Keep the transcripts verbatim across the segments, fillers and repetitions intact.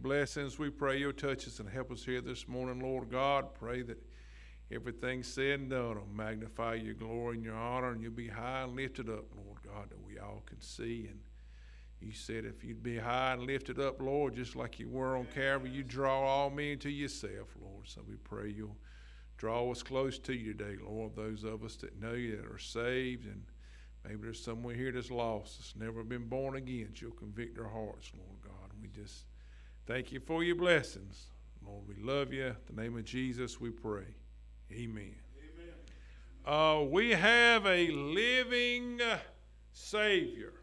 blessings. We pray you'll touch us and help us here this morning, Lord God. Pray that everything said and done will magnify your glory and your honor, and you'll be high and lifted up, Lord God, that we all can see. And you said if you'd be high and lifted up, Lord, just like you were on Calvary, you draw all men to yourself, Lord. So we pray you'll draw us close to you today, Lord, those of us that know you, that are saved, and maybe there's someone here that's lost, that's never been born again. You'll convict their hearts, Lord God. And we just thank you for your blessings. Lord, we love you. In the name of Jesus, we pray. Amen. Amen. Uh, we have a living Savior.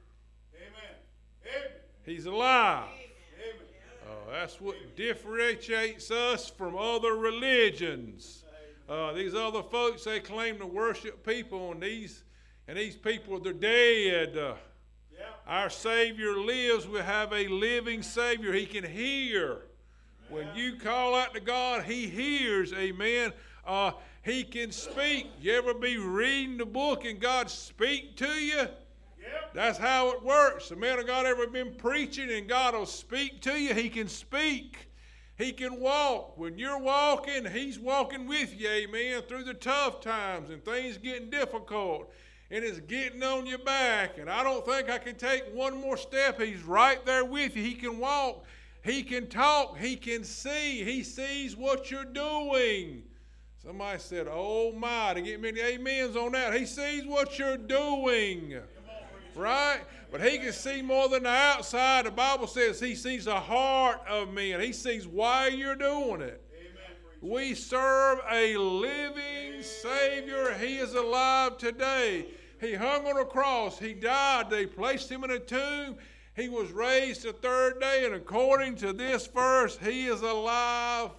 Amen. He's alive. Amen. Uh, that's what differentiates us from other religions. Uh, these other folks, they claim to worship people, and these and these people, they're dead. Uh, yeah. Our Savior lives. We have a living Savior. He can hear. Yeah. When you call out to God, He hears. Amen. Uh, he can speak. You ever be reading the book and God speak to you? Yep. That's how it works. The man of God ever been preaching and God will speak to you? He can speak. He can walk. When you're walking, He's walking with you, amen, through the tough times and things getting difficult. And it's getting on your back. And I don't think I can take one more step. He's right there with you. He can walk. He can talk. He can see. He sees what you're doing. Somebody said, oh my, to get many amens on that. He sees what you're doing, right? But He can see more than the outside. The Bible says He sees the heart of men. He sees why you're doing it. Amen. We serve a living Savior. He is alive today. He hung on a cross. He died. They placed Him in a tomb. He was raised the third day, and according to this verse, He is alive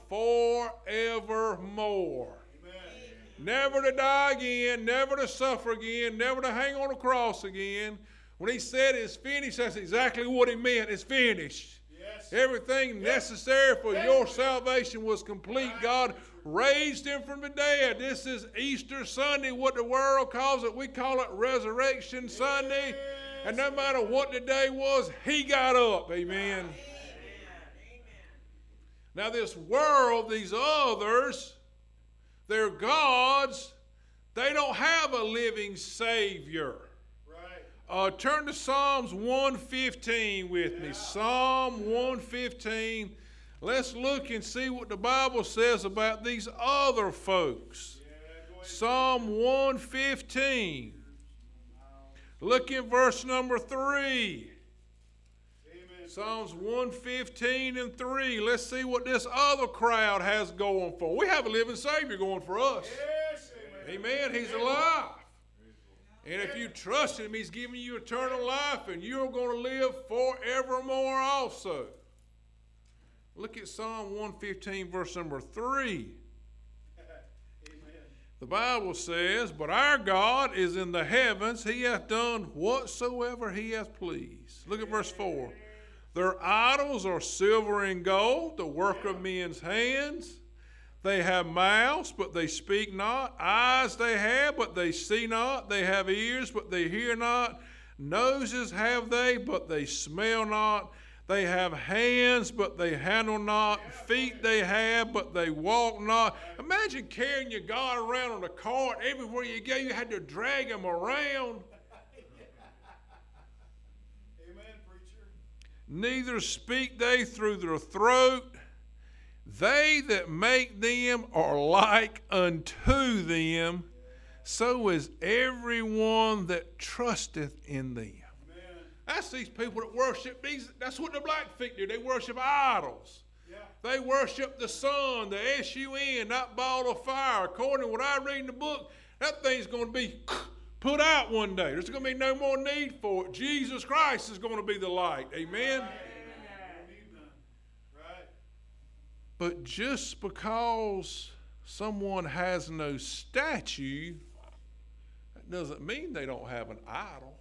forevermore. Amen. Never to die again, never to suffer again, never to hang on a cross again. When He said it's finished, that's exactly what He meant. It's finished. Yes. Everything yes. necessary for yes. your salvation was complete. God raised Him from the dead. This is Easter Sunday, what the world calls it. We call it Resurrection Sunday. Yes. And no matter what the day was, He got up. Amen. Amen. Now this world, these others, they're gods. They don't have a living Savior. Right. Uh, turn to Psalms one fifteen with yeah. me. Psalm one fifteen. Let's look and see what the Bible says about these other folks. Yeah, Psalm one fifteen. Look in verse number three. Amen. Psalms one fifteen and three. Let's see what this other crowd has going for. We have a living Savior going for us. Yes, amen. Amen. He's alive. And if you trust Him, He's giving you eternal life, and you're going to live forevermore also. Look at Psalm one fifteen, verse number three. The Bible says, but our God is in the heavens. He hath done whatsoever He hath pleased. Look at verse four. Their idols are silver and gold, the work of men's hands. They have mouths, but they speak not. Eyes they have, but they see not. They have ears, but they hear not. Noses have they, but they smell not. They have hands, but they handle not. Feet they have, but they walk not. Imagine carrying your God around on a cart. Everywhere you go, you had to drag Him around. Amen, preacher. Neither speak they through their throat. They that make them are like unto them. So is everyone that trusteth in them. That's these people that worship these. That's what the Blackfeet do. They worship idols. Yeah. They worship the sun, the S U N, that ball of fire. According to what I read in the book, that thing's going to be put out one day. There's going to be no more need for it. Jesus Christ is going to be the light. Amen? Right. Right. But just because someone has no statue, that doesn't mean they don't have an idol.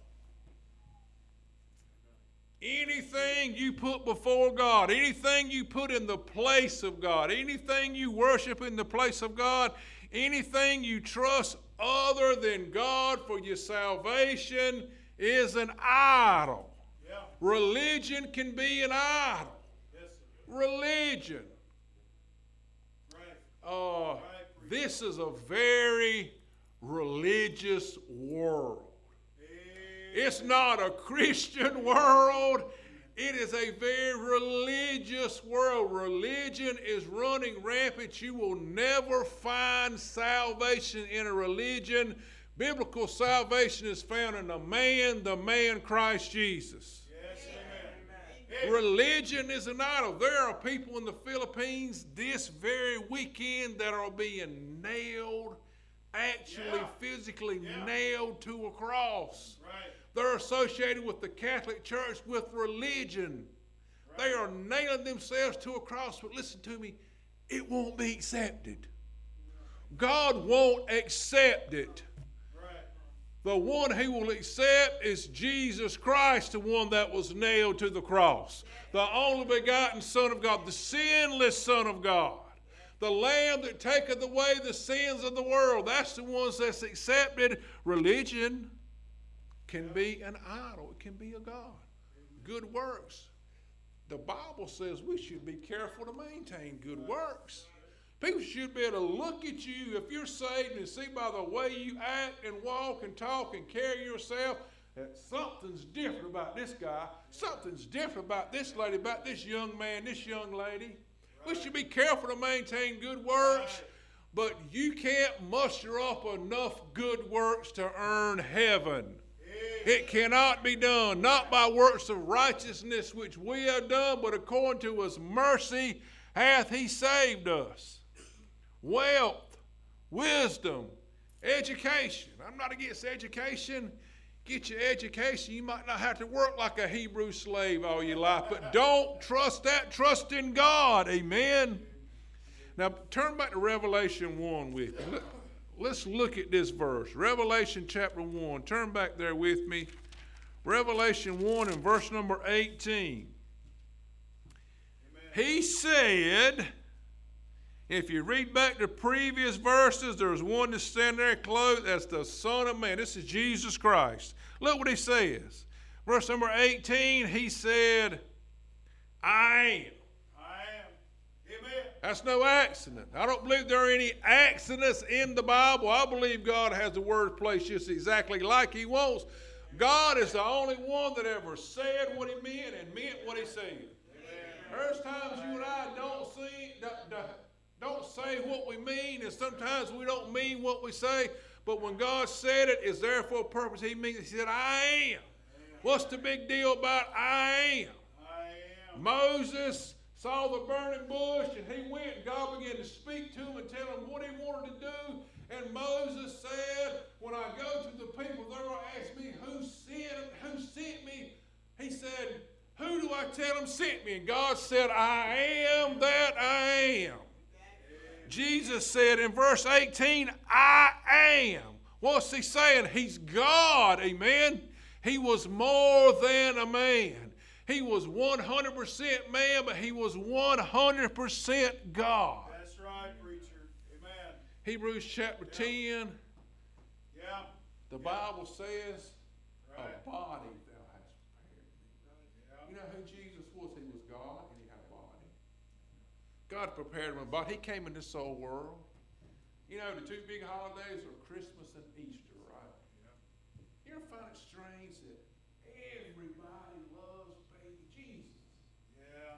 Anything you put before God, anything you put in the place of God, anything you worship in the place of God, anything you trust other than God for your salvation is an idol. Yeah. Religion can be an idol. Yes, religion. Uh, this is a very religious world. It's not a Christian world. It is a very religious world. Religion is running rampant. You will never find salvation in a religion. Biblical salvation is found in the man, the man Christ Jesus. Yes, amen. Religion is an idol. There are people in the Philippines this very weekend that are being nailed, actually yeah. physically yeah. nailed to a cross. Right. They're associated with the Catholic Church with religion. Right. They are nailing themselves to a cross. But listen to me, it won't be accepted. God won't accept it. Right. The one he will accept is Jesus Christ, the one that was nailed to the cross. The only begotten Son of God, the sinless Son of God. The Lamb that taketh away the sins of the world. That's the ones that's accepted. Religion can be an idol. It can be a god. Good works. The Bible says we should be careful to maintain good works. People should be able to look at you if you're saved and see by the way you act and walk and talk and carry yourself that something's different about this guy. Something's different about this lady, about this young man, this young lady. We should be careful to maintain good works, but you can't muster up enough good works to earn heaven. It cannot be done, not by works of righteousness which we have done, but according to his mercy hath he saved us. Wealth, wisdom, education. I'm not against education. Get your education. You might not have to work like a Hebrew slave all your life, but don't trust that. Trust in God. Amen. Now turn back to Revelation one with me. Let's look at this verse. Revelation chapter one. Turn back there with me. Revelation one and verse number eighteen. Amen. He said, if you read back the previous verses, there's one that's standing there clothed as the Son of Man. This is Jesus Christ. Look what he says. Verse number eighteen, he said, I am. That's no accident. I don't believe there are any accidents in the Bible. I believe God has the word placed just exactly like he wants. God is the only one that ever said what he meant and meant what he said. There's times you and I don't see, don't say what we mean, and sometimes we don't mean what we say. But when God said it, it's there for a purpose. He means, he said, I am. What's the big deal about I am? I am. Moses saw the burning bush, and he went, and God began to speak to him and tell him what he wanted to do. And Moses said, when I go to the people, they're going to ask me, who sent, who sent me? He said, who do I tell them sent me? And God said, I am that I am. Jesus said in verse eighteen, I am. What's he saying? He's God, amen? He was more than a man. He was one hundred percent man, but he was one hundred percent God. That's right, preacher. Amen. Hebrews chapter yeah. ten. Yeah. The yeah. Bible says, right. a body thou hast prepared me. Yeah. You know who Jesus was? He was God, and he had a body. God prepared him a body. He came in this old world. You know, the two big holidays are Christmas and Easter, right? Yeah. You ever find it strange that everybody loves baby Jesus? Yeah.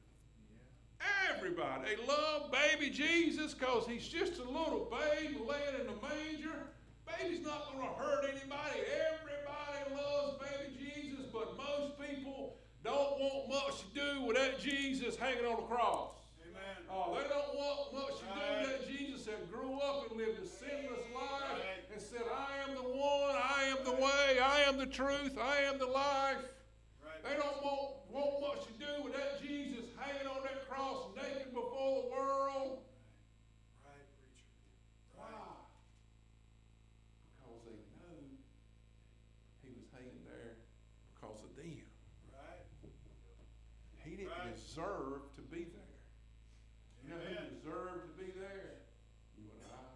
Yeah. Everybody. They love baby Jesus because he's just a little babe laying in the manger. Baby's not going to hurt anybody. Everybody loves baby Jesus, but most people don't want much to do with that Jesus hanging on the cross. Amen. Oh, they don't want much to do with that Jesus that grew up and lived a sinless life right. and said, I am the one, I am the way, I am the truth, I am the life. Right. They don't want, want much to do with that Jesus hanging on that cross naked before the world. Right, preacher. Why? Because they know he was hanging there because of them. Right. He didn't right. deserve to be there. You know Amen. who deserved to be there? You and I.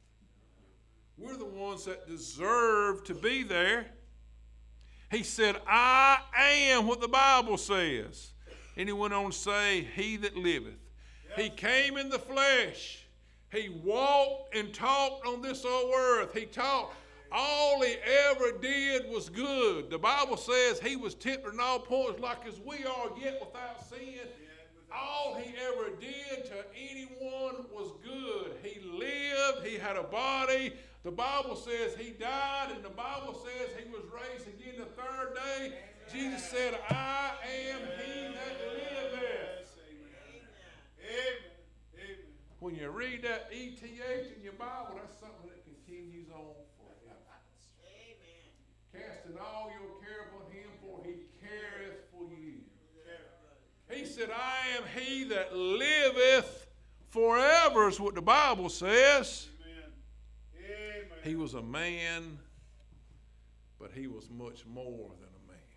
We're the ones that deserve to be there. He said, I am what the Bible says. And he went on to say, he that liveth. He came in the flesh. He walked and talked on this old earth. He taught. All he ever did was good. The Bible says he was tempted in all points like as we are, yet without sin. All he ever did to anyone was good. He lived. He had a body. The Bible says he died, and the Bible says he was raised again the third day. Jesus said, I am he that liveth. Amen. Amen. When you read that E T H in your Bible, that's something that continues on forever. Amen. Casting all your care upon him, for he careth for you. He said, I am he that liveth forever, is what the Bible says. Amen. Amen. He was a man, but he was much more than a man.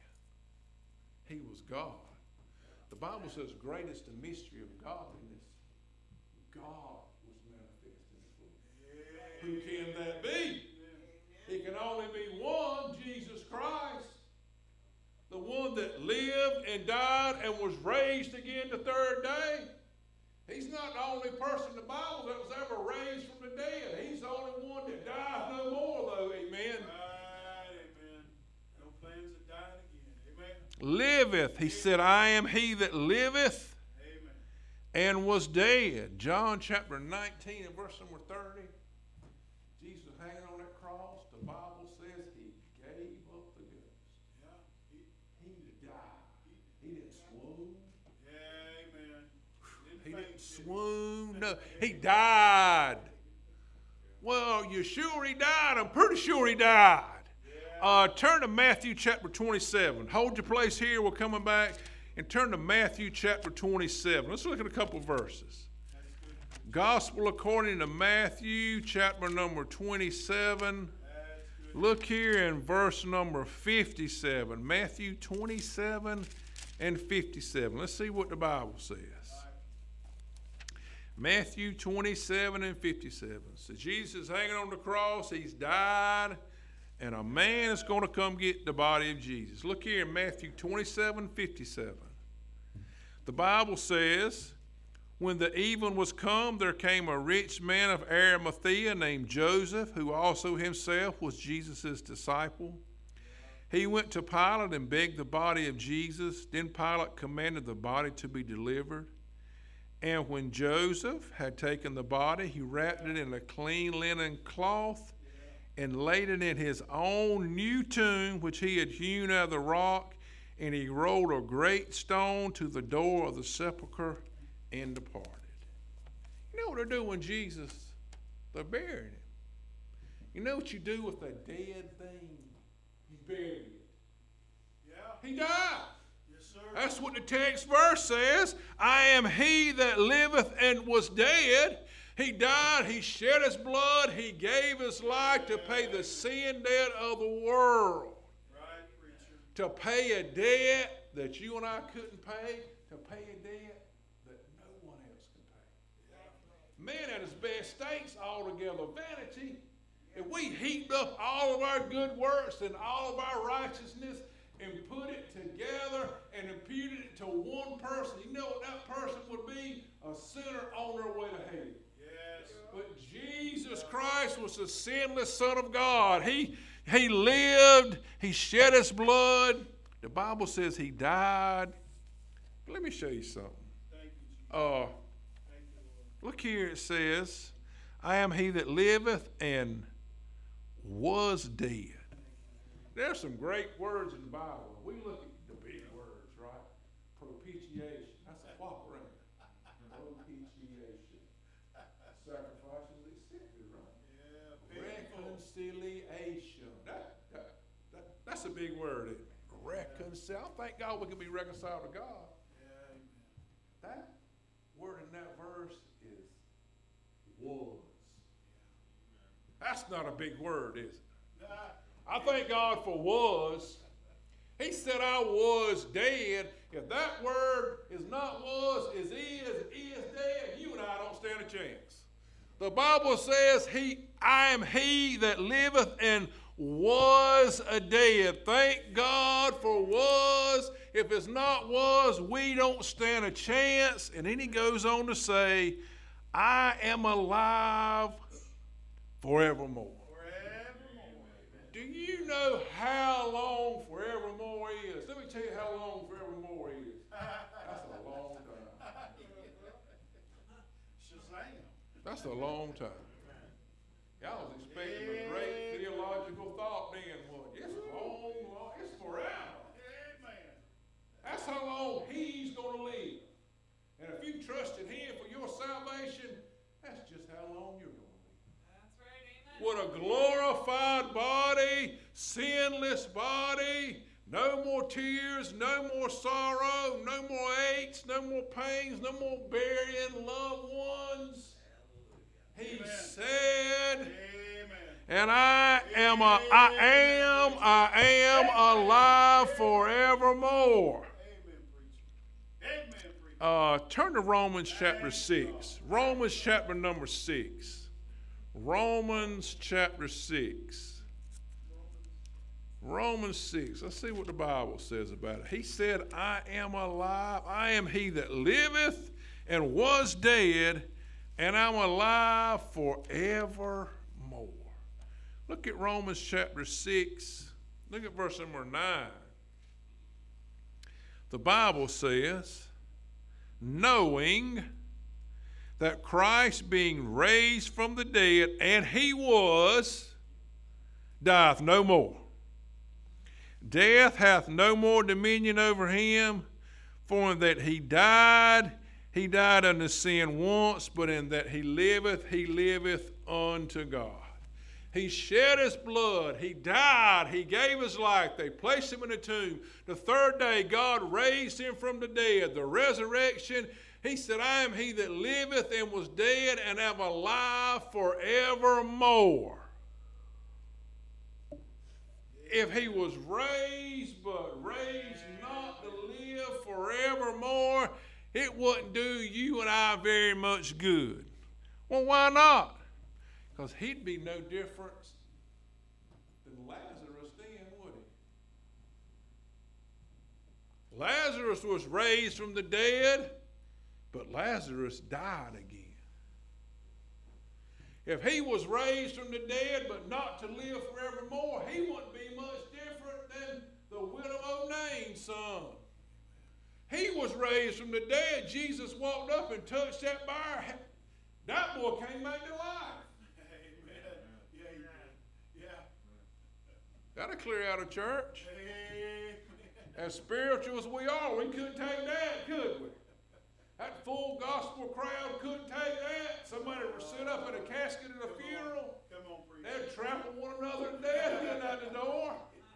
He was God. The Bible says, great is the mystery of godliness. God was manifest in the flesh. Who can that be? It can only be one, Jesus Christ. The one that lived and died and was raised again the third day. He's not the only person in the Bible that was ever raised from the dead. He's the only one that dies no more, though. Amen. Right, amen. No plans of dying again. Amen. Liveth. He said, I am he that liveth Amen. and was dead. John chapter nineteen and verse number thirty. Jesus hanging on that cross. The Bible says he gave up the ghost. Yeah. He, He died. He didn't swoon. yeah, amen. He faint, didn't did swoon. No, he died. Well, you sure he died? I'm pretty sure he died. Uh, turn to Matthew chapter twenty-seven. Hold your place here. We're coming back. And turn to Matthew chapter twenty-seven. Let's look at a couple verses. Gospel according to Matthew chapter number twenty-seven. Look here in verse number fifty-seven. Matthew twenty-seven and fifty-seven. Let's see what the Bible says. Matthew twenty-seven and fifty-seven. So Jesus is hanging on the cross. He's died. And a man is going to come get the body of Jesus. Look here in Matthew twenty-seven, fifty-seven. The Bible says, when the even was come, there came a rich man of Arimathea named Joseph, who also himself was Jesus' disciple. He went to Pilate and begged the body of Jesus. Then Pilate commanded the body to be delivered. And when Joseph had taken the body, he wrapped it in a clean linen cloth and laid it in his own new tomb, which he had hewn out of the rock, and he rolled a great stone to the door of the sepulchre and departed. You know what they're doing with Jesus? They're burying him. You know what you do with a dead thing? You bury it. Yeah. He died. Yes, sir. That's what the text verse says. I am he that liveth and was dead. He died, he shed his blood, he gave his life to pay the sin debt of the world. Right, preacher. To pay a debt that you and I couldn't pay, to pay a debt that no one else can pay. Man at his best stakes altogether vanity. If we heaped up all of our good works and all of our righteousness and put it together and imputed it to one person, you know what that person would be? A sinner on their way to hell. But Jesus Christ was the sinless Son of God. He, he lived. He shed his blood. The Bible says he died. But let me show you something. Thank you, Jesus. Uh, Thank you, Lord. look here. It says, I am he that liveth and was dead. There's some great words in the Bible. We look at the big words, right? Propitiation. That's a whopper, ain't it? Propitiation. Sacrifices accepted, right? Yeah, Reconciliation. That, that, that, that's a big word, isn't it? Reconcile. Thank God we can be reconciled to God. yeah, amen. That word in that verse is was. That's not a big word, is it? Nah, I thank God for was. He said I was dead. If that word is not was, is is, is dead, you and I don't stand a chance. The Bible says, "He, I am he that liveth and was a dead." Thank God for was. If it's not was, we don't stand a chance. And then he goes on to say, I am alive forevermore. Do you know how long forevermore is? Let me tell you how long forevermore is. That's a long time. That's a long time. Y'all was expecting a great theological thought then, wasn't you? It's long, long, it's forever. That's how long he's going to live. And if you trusted him for your salvation, that's just how long you're going to live. What a glorified body, sinless body, no more tears, no more sorrow, no more aches, no more pains, no more burying loved ones. He Amen. Said, Amen. And I am, a, I am, I am alive forevermore. Amen. Uh, turn to Romans chapter six. Romans chapter number six. Romans chapter six. Romans six. Let's see what the Bible says about it. He said, I am alive. I am he that liveth and was dead, and I'm alive forevermore. Look at Romans chapter six. Look at verse number nine. The Bible says, knowing that Christ being raised from the dead, and he was, dieth no more. Death hath no more dominion over him, for in that he died, he died unto sin once, but in that he liveth, he liveth unto God. He shed his blood. He died. He gave his life. They placed him in a tomb. The third day, God raised him from the dead. The resurrection, he said, I am he that liveth and was dead and am alive forevermore. If he was raised, but raised not to live forevermore, it wouldn't do you and I very much good. Well, why not? Because he'd be no different than Lazarus then, would he? Lazarus was raised from the dead, but Lazarus died again. If he was raised from the dead, but not to live forevermore, he wouldn't be much different than the widow of Nain's son. He was raised from the dead. Jesus walked up and touched that bar. That boy came back to life. That'll clear out a church. As spiritual as we are, we couldn't take that, could we? That full gospel crowd couldn't take that. Somebody would sit up in a casket at a funeral. They'd trample one another to death getting out the door.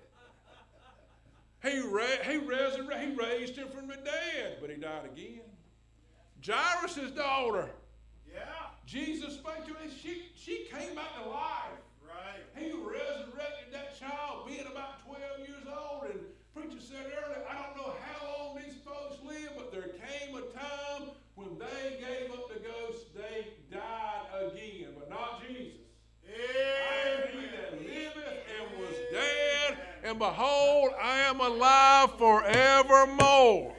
He, ra- he, resurrected, he raised him from the dead, but he died again. Jairus' daughter. Yeah. Jesus spoke to her. She, she came back to life. Right. He resurrected that child being about twelve years old. And preacher said earlier, I don't know how long these folks live, but there came a time when they gave up the ghost, they died again, but not Jesus. I am he that liveth and was dead, and behold, I am alive forevermore.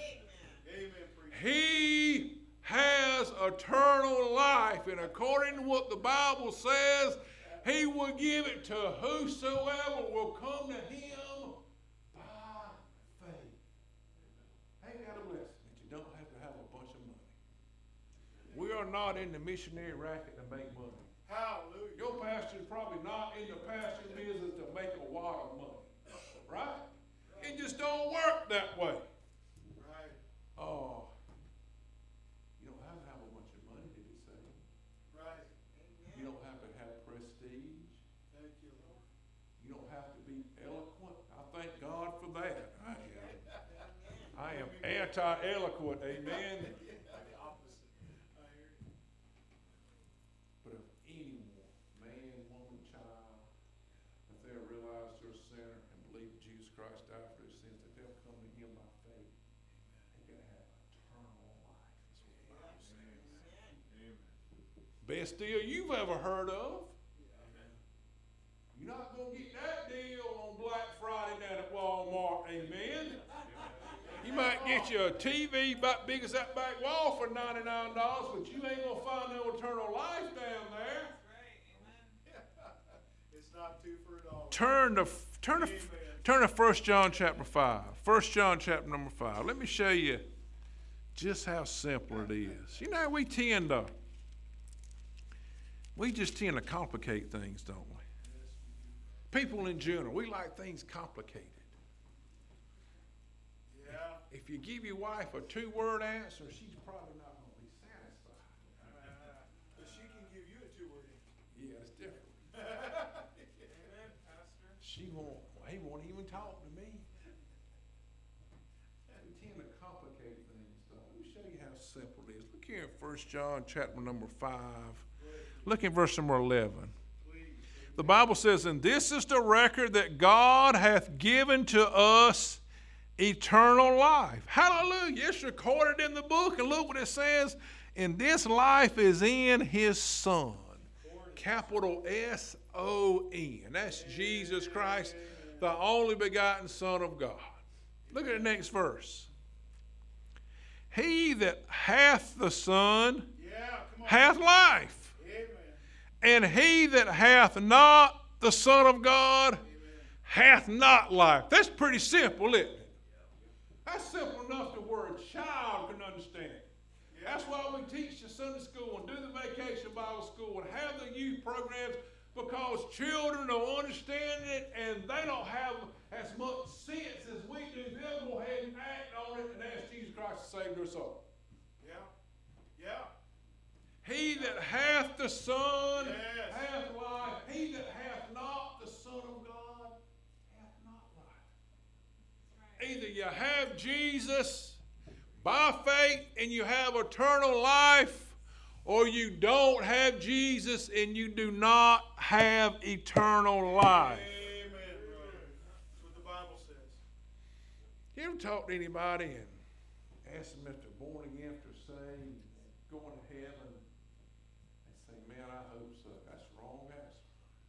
He has eternal life, and according to what the Bible says, he will give it to whosoever will come to him by faith. Ain't that a blessing that you don't have to have a bunch of money? We are not in the missionary racket to make money. Hallelujah. Your pastor's probably not in the pastor business to make a lot of money. Right? It just don't work that way. Right. Oh. You don't have to have a bunch of money to be saved. Right. You don't have to have prestige. Thank you, Lord. You don't have to be eloquent. I thank God for that. I am, I am anti-eloquent. Amen. But if anyone, man, woman, child, if they realize they're a sinner and believe Jesus Christ died for their sins, if they'll come to him by faith, they're going to have eternal life. That's what the Bible says. Amen. Best deal you've ever heard of. You're not going to get that deal on Black Friday night at Walmart. Amen. You might get you a T V about big as that back wall for ninety-nine dollars, but you ain't going to find no eternal life down there. It's not two for a dollar. Turn to, turn to, turn to First John chapter five. First John chapter number five. Let me show you just how simple it is. You know, we tend to, we just tend to complicate things, don't we? People in general, we like things complicated. Yeah. If you give your wife a two-word answer, she's probably not going to be satisfied. Uh, but she can give you a two-word answer. Yeah, it's different. She won't, well, he won't even talk to me. We tend to complicate things, though. Let me show you how simple it is. Look here in First John chapter number five. Look at verse number eleven. The Bible says, and this is the record that God hath given to us eternal life. Hallelujah. It's recorded in the book. And look what it says. And this life is in his Son. Capital S O N. That's Jesus Christ, the only begotten Son of God. Look at the next verse. He that hath the Son Yeah, come on. hath life. Amen. And he that hath not the Son of God Amen. hath not life. That's pretty simple, isn't it? That's simple enough to where a child can understand. That's why we teach the Sunday school and do the vacation Bible school and have the youth programs, because children don't understand it and they don't have as much sense as we do. They'll go ahead and act on it and ask Jesus Christ to save their soul. Yeah. Yeah. He that hath the Son Yes. hath life. He that hath not the Son of God hath not life. Either you have Jesus by faith and you have eternal life, or you don't have Jesus and you do not have eternal life. Amen, brother. That's what the Bible says. You ever talk to anybody and ask them if they're born again, if they're saved, going to heaven? They say, man, I hope so. That's the wrong answer.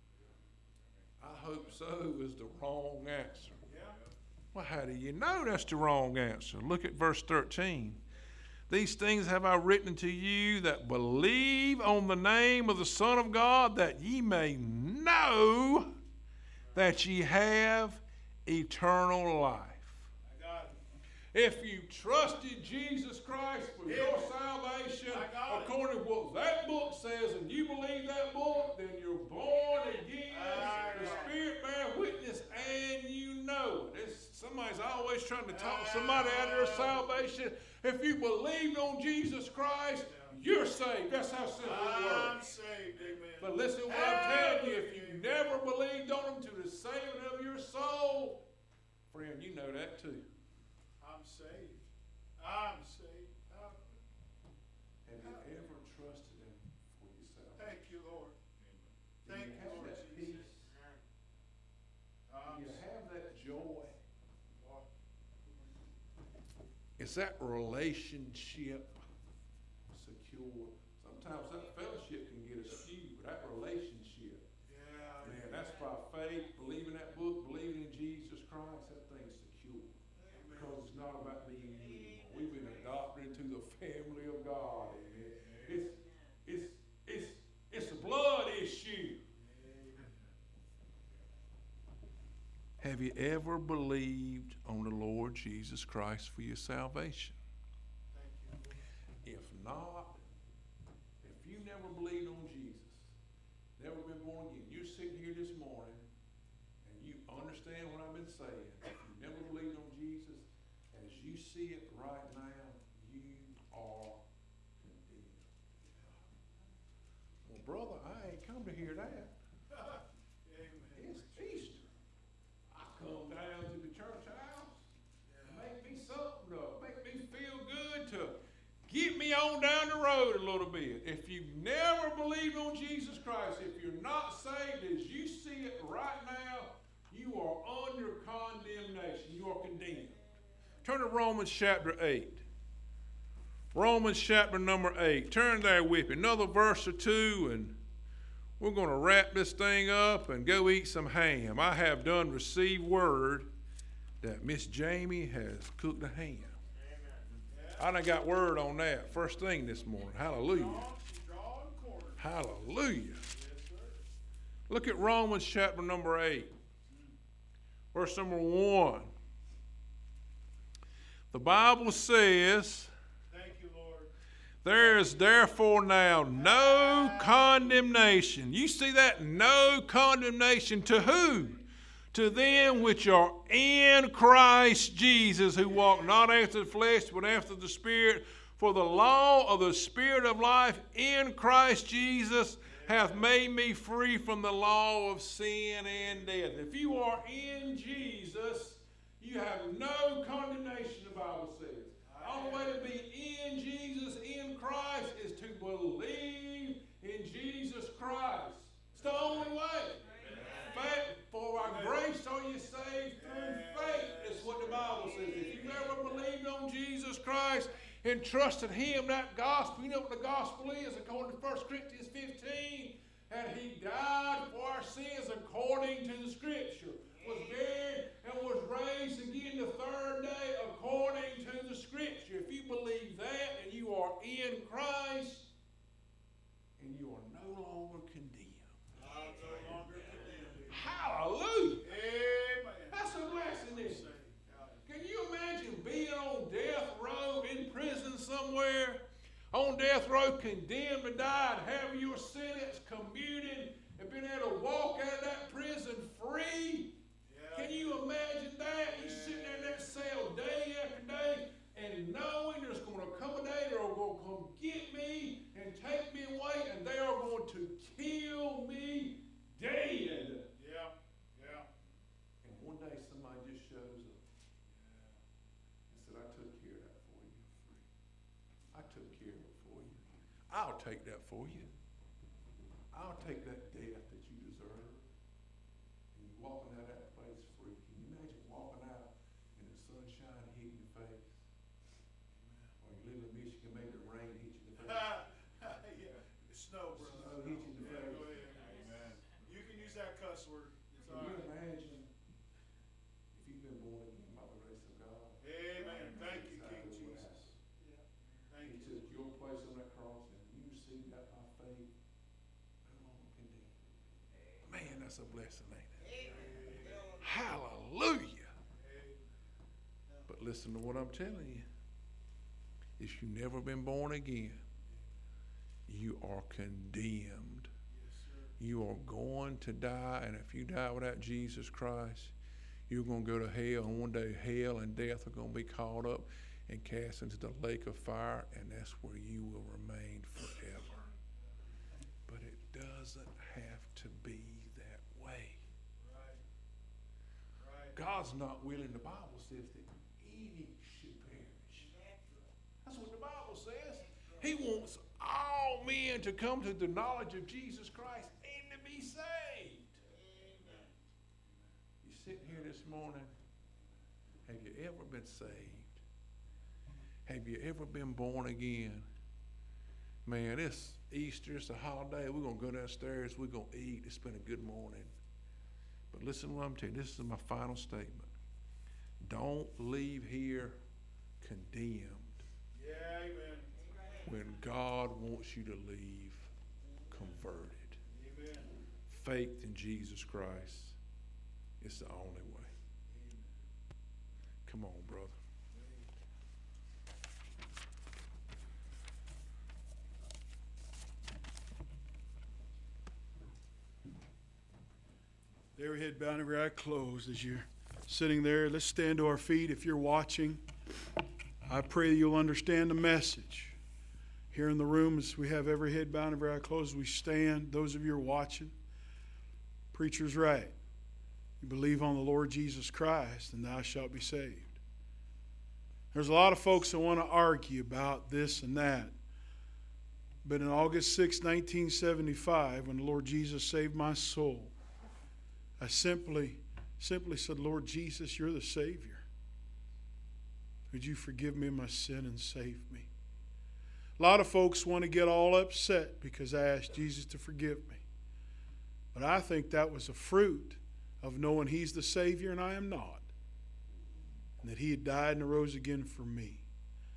I hope so is the wrong answer. Yeah. Well, how do you know that's the wrong answer? Look at verse thirteen. These things have I written to you that believe on the name of the Son of God, that ye may know that ye have eternal life. I got it. If you trusted Jesus Christ for your salvation, I got it. according to what that book says, and you believe that book, then you're born again. I The got it. Spirit bear witness, and you know it. It's, somebody's always trying to talk somebody out of their salvation. If you believed on Jesus Christ, you're saved. That's how simple it I'm works. saved, amen. But listen to what I'm telling you. If you never believed on Him to the saving of your soul, friend, you know that too. I'm saved. I'm saved. I'm- Have you ever trusted Him for yourself? Thank you, Lord. Do Thank you you, have Lord that Jesus. peace? I'm Do you saved. have that joy? Is that relationship secure? Sometimes that fellowship can get askew, but that relationship, Yeah. man, that's by faith, believing that book, believing in Jesus Christ, that thing's secure. Because it's not about me and you anymore. We've been adopted into the family of God. Amen. It's, it's, it's, it's a blood issue. Have you ever believed on the Lord Jesus Christ for your salvation? Thank you. If not, if you never believed on Jesus, never been born again, you're sitting here this morning and you understand what I've been saying. If you never believed on Jesus, as you see it right now, you are condemned. Well, brother, I ain't come to hear that. Amen. It's Easter. I come down to the church house, make me something to make me feel good, to get me on down the road a little bit. If you've never believed on Jesus Christ, if you're not saved as you see it right now, you are under condemnation. You are condemned. Turn to Romans chapter eight. Romans chapter number eight. Turn there with me. Another verse or two, and we're going to wrap this thing up and go eat some ham. I have done receive word that Miss Jamie has cooked a ham. I done got word on that first thing this morning. Hallelujah. Hallelujah. Look at Romans chapter number eight. Verse number one. The Bible says, Thank you, Lord. there is therefore now no condemnation. You see that? No condemnation to who? To them which are in Christ Jesus, who walk not after the flesh, but after the Spirit. For the law of the Spirit of life in Christ Jesus hath made me free from the law of sin and death. If you are in Jesus, you have no condemnation, the Bible says. The only way to be in Jesus, in Christ, is to believe in Jesus Christ. It's the only way. Faith, for our grace are you saved through faith, is what the Bible says. If you've never believed on Jesus Christ and trusted Him, that gospel, you know what the gospel is, according to First Corinthians fifteen, and He died for our sins according to the Scripture, was buried and was raised again the third day according to the Scripture. If you believe that and you are in Christ, and you are no longer condemned. No longer condemned. Hallelujah. Amen. That's a blessing, isn't it? Can you imagine being on death row in prison somewhere, on death row, condemned to die, and have your sentence commuted, and being able to walk out of that prison free? Yeah. Can you imagine that? You sitting there in that cell day after day, and knowing there's going to come a day they're going to come get me and take me away, and they are going to kill me dead. Yeah. Yeah. And one day somebody just shows up and said, I took care of that for you. I took care of it for you. I'll take that for you. I'll take that death that you deserve. And you're walking out of that place free. Can you imagine walking out in the sunshine hitting your face? Or you live in Michigan, maybe the rain hit you in the face. Yeah. The snow, brother. Snow hit you in the Yeah, face. go ahead. Amen. You can use that cuss word. It's Can all you right. imagine if you've been born again by the grace of God? Amen. Thank you, King Exactly what Jesus. happened. Thank He you. took your place on that cross, and you received that by faith. No longer condemned. Man, that's a blessing, ain't it? Hallelujah. But listen to what I'm telling you. If you've never been born again, you are condemned. You are going to die, and if you die without Jesus Christ, you're going to go to hell, and one day hell and death are going to be caught up and cast into the lake of fire, and that's where you will remain forever. But it doesn't have to be that way. Right. Right. God's not willing, the Bible says, that any should perish. That's what the Bible says. He wants all men to come to the knowledge of Jesus Christ and to be saved. Amen. You're sitting here this morning. Have you ever been saved? Have you ever been born again? Man, it's Easter, it's a holiday. We're going to go downstairs, we're going to eat, it's been a good morning. But listen to what I'm telling you. This is my final statement. Don't leave here condemned Yeah, amen. when God wants you to leave converted. Amen. Faith in Jesus Christ is the only way. Come on, brother. Every head bowed, every eye closed as you're sitting there. Let's stand to our feet if you're watching. I pray that you'll understand the message. Here in the room, as we have every head bowed, every eye closed, we stand. Those of you who are watching, preacher's right. You believe on the Lord Jesus Christ, and thou shalt be saved. There's a lot of folks that want to argue about this and that. But in August sixth, nineteen seventy-five, when the Lord Jesus saved my soul, I simply, simply said, Lord Jesus, you're the Savior. Would you forgive me my sin and save me? A lot of folks want to get all upset because I asked Jesus to forgive me. But I think that was a fruit of knowing He's the Savior and I am not. And that He had died and arose again for me.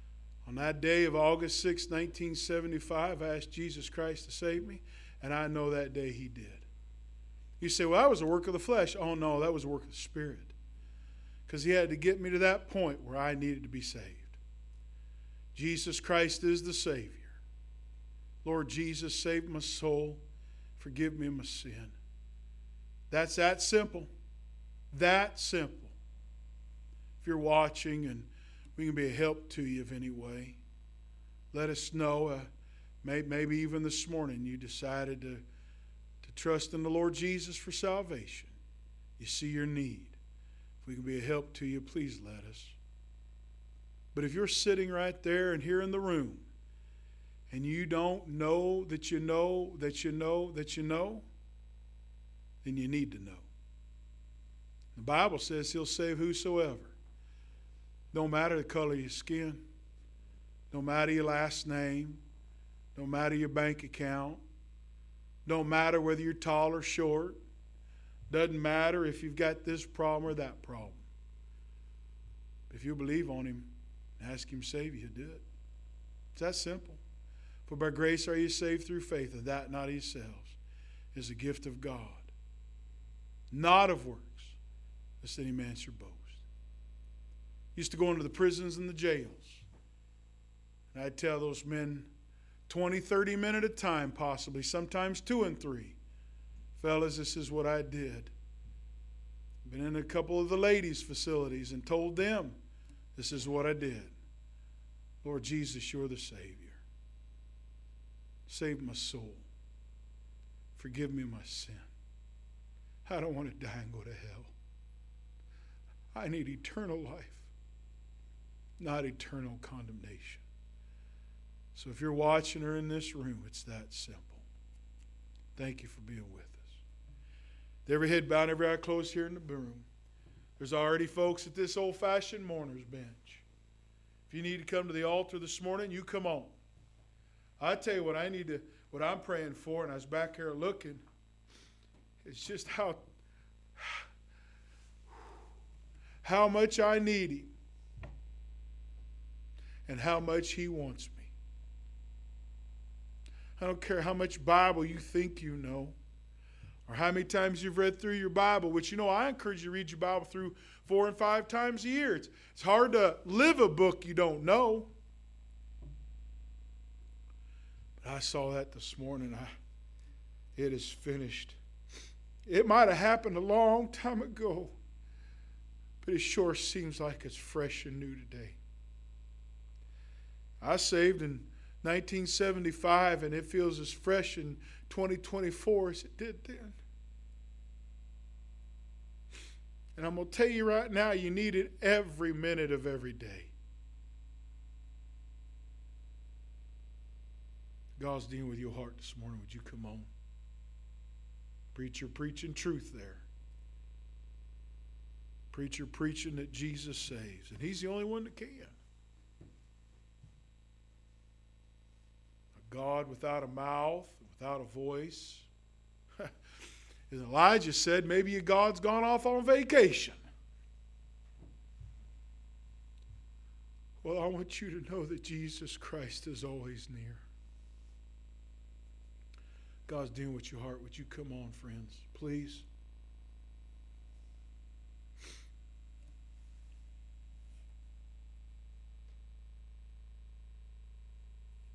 On that day of August sixth, nineteen seventy-five, I asked Jesus Christ to save me, and I know that day He did. You say, well, that was a work of the flesh. Oh, no, that was a work of the Spirit. Because He had to get me to that point where I needed to be saved. Jesus Christ is the Savior. Lord Jesus, save my soul. Forgive me my sin. That's that simple. That simple. If you're watching and we can be a help to you of any way, let us know. Uh, may, maybe even this morning you decided to, to trust in the Lord Jesus for salvation. You see your need. If we can be a help to you, please let us. But if you're sitting right there and here in the room and you don't know that you know that you know that you know, then you need to know. The Bible says He'll save whosoever. Don't matter the color of your skin. Don't matter your last name. Don't matter your bank account. Don't matter whether you're tall or short. Doesn't matter if you've got this problem or that problem. If you believe on Him and ask Him to save you, He'll do it. It's that simple. For by grace are you saved through faith, and that not of yourselves is a gift of God, not of works, lest any man should boast. Used to go into the prisons and the jails. And I'd tell those men twenty, thirty minutes at a time possibly, sometimes two and three. Fellas, this is what I did. Been in a couple of the ladies' facilities and told them this is what I did. Lord Jesus, you're the Savior. Save my soul. Forgive me my sin. I don't want to die and go to hell. I need eternal life, not eternal condemnation. So if you're watching or in this room, it's that simple. Thank you for being with us. With every head bowed, every eye closed here in the room. There's already folks at this old-fashioned mourner's bench. If you need to come to the altar this morning, you come on. I tell you what I need to, what I'm praying for, and I was back here looking, it's just how, how much I need Him and how much He wants me. I don't care how much Bible you think you know or how many times you've read through your Bible, which, you know, I encourage you to read your Bible through four and five times a year. It's, it's hard to live a book you don't know. But I saw that this morning. I, it is finished. It might have happened a long time ago, but it sure seems like it's fresh and new today. I saved in nineteen seventy-five, and it feels as fresh in twenty twenty-four as it did then. And I'm going to tell you right now, you need it every minute of every day. God's dealing with your heart this morning. Would you come on? Preacher preaching truth there. Preacher preaching that Jesus saves, and He's the only one that can. A God without a mouth, without a voice. As Elijah said, maybe your God's gone off on vacation. Well, I want you to know that Jesus Christ is always near. God's dealing with your heart. Would you come on, friends? Please.